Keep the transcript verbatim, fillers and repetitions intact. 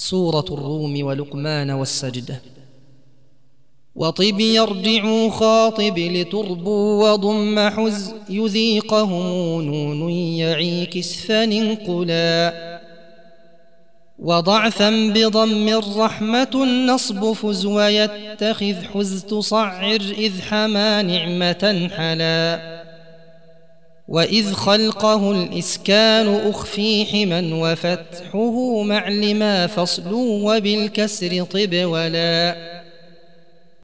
سورة الروم ولقمان والسجدة. وطب يرجع خاطب لتربو وضم حز يذيقهم نون يعي كسفا انقلا وضعفا بضم الرحمة النصب فز ويتخذ حز تصعر إذ حما نعمة حلا وإذ خلقه الإسكان أخفي حما وفتحه مع لما فصل وبالكسر طب ولا